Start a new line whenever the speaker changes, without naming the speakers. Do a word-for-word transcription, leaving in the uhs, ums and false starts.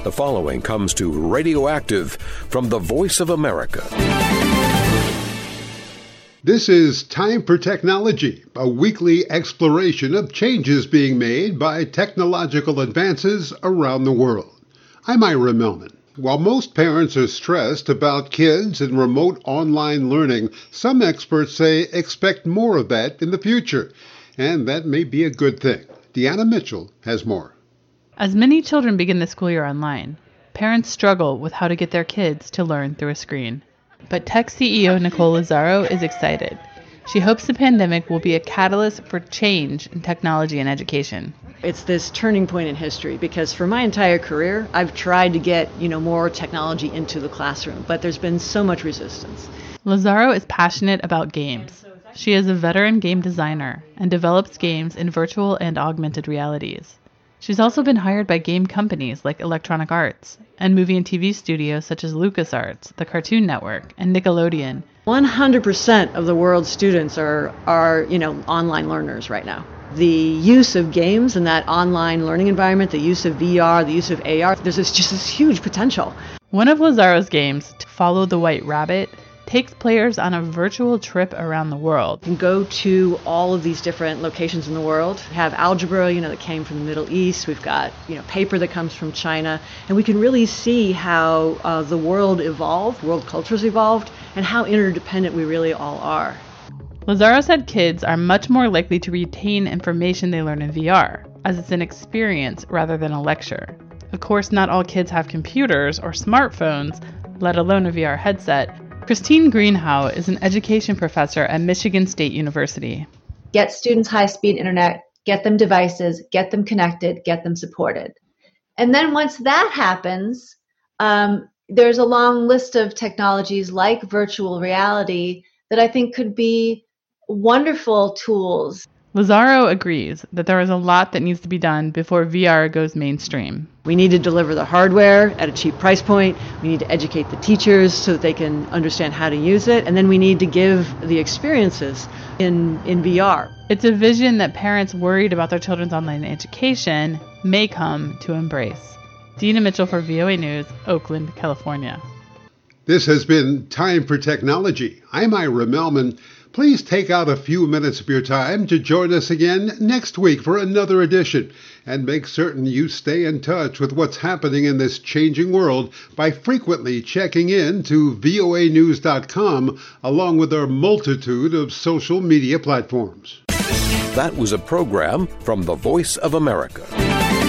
The following comes to Radioactive from the Voice of America.
This is Time for Technology, a weekly exploration of changes being made by technological advances around the world. I'm Ira Melman. While most parents are stressed about kids and remote online learning, some experts say expect more of that in the future, and that may be a good thing. Deanna Mitchell has more.
As many children begin the school year online, parents struggle with how to get their kids to learn through a screen. But tech C E O Nicole Lazzaro is excited. She hopes the pandemic will be a catalyst for change in technology and education.
It's this turning point in history because for my entire career, I've tried to get, you know, more technology into the classroom, but there's been so much resistance.
Lazzaro is passionate about games. She is a veteran game designer and develops games in virtual and augmented realities. She's also been hired by game companies like Electronic Arts and movie and T V studios such as LucasArts, the Cartoon Network, and Nickelodeon.
one hundred percent of the world's students are, are, you know, online learners right now. The use of games in that online learning environment, the use of V R, the use of A R, there's this, just this huge potential.
One of Lazzaro's games, Follow the White Rabbit, takes players on a virtual trip around the world.
You can go to all of these different locations in the world. We have algebra, you know, that came from the Middle East. We've got, you know, paper that comes from China. And we can really see how uh, the world evolved, world cultures evolved, and how interdependent we really all are.
Lazzaro said kids are much more likely to retain information they learn in V R, as it's an experience rather than a lecture. Of course, not all kids have computers or smartphones, let alone a V R headset. Christine Greenhow is an education professor at Michigan State University.
Get students high-speed internet, get them devices, get them connected, get them supported. And then once that happens, um, there's a long list of technologies like virtual reality that I think could be wonderful tools.
Lazzaro agrees that there is a lot that needs to be done before V R goes mainstream.
We need to deliver the hardware at a cheap price point. We need to educate the teachers so that they can understand how to use it. And then we need to give the experiences in, in V R.
It's a vision that parents worried about their children's online education may come to embrace. Deanna Mitchell for V O A News, Oakland, California.
This has been Time for Technology. I'm Ira Melman. Please take out a few minutes of your time to join us again next week for another edition, and make certain you stay in touch with what's happening in this changing world by frequently checking in to V O A news dot com along with our multitude of social media platforms.
That was a program from the Voice of America.